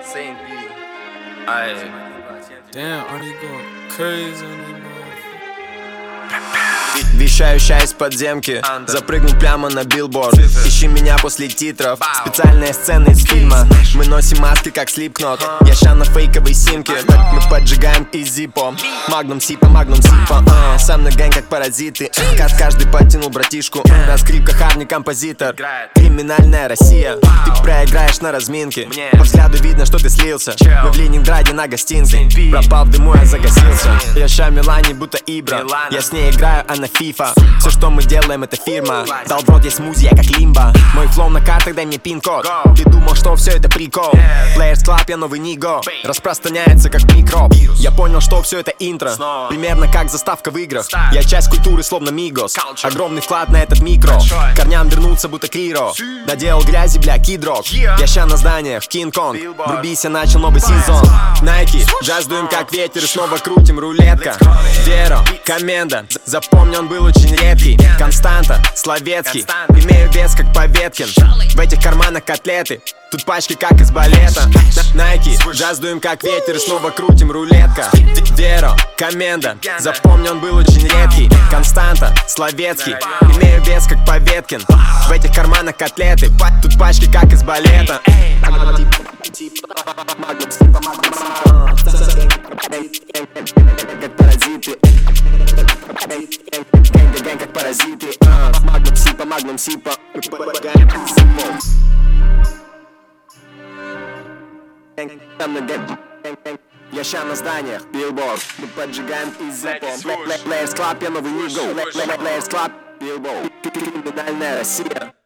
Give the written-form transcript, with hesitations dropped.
Saint P. Aye. Damn, are they going crazy on them? Вещающая из подземки, запрыгнул прямо на билборд. Ищи меня после титров, специальная сцена из фильма. Мы носим маски как Slipknot, я ща на фейковой симке. Мы поджигаем из зипо, магнум сипа, сам на гэнг как паразиты. Каждый подтянул братишку, на скрипках Арни композитор. Криминальная Россия, ты проиграешь на разминке. По взгляду видно, что ты слился. Мы в Ленинграде на гостинке, пропал в дыму, я загасился. Я ща Милане будто Ибра, я с ней играю, а на FIFA. Все, что мы делаем, это фирма. Дал в рот, есть смузи, я как лимба. Мой флоу на картах, дай мне пин-код. Ты думал, что все это прикол? Players Club, я новый ниго. Распространяется как микроб. Я понял, что все это интро, примерно как заставка в играх. Я часть культуры, словно Мигос. Огромный вклад на этот микро. Корням вернуться, будто Киро. Доделал грязи, бля, кидрок. Я ща на зданиях, Кинг-Конг. Врубись, я начал новый сезон. Nike, джаздуем как ветер и снова крутим рулетка. Веро, Коменда, запомни, он был очень редкий. Константа, Словецкий, имею вес как Поветкин. В этих карманах котлеты, тут пачки как из балета. Nike, джаздуем как ветер и снова крутим рулетка. Веро, Коменда, запомни, он был очень редкий. Константа, Словецкий, имею вес как Поветкин. В этих карманах котлеты, тут пачки как из балета. Как паразиты, гэнг как паразиты. Магнум сипа, я ща на зданиях, билборд. Мы поджигаем из зипо. Players Club, я новый ниго. Players Club, билборд. Криминальная Россия.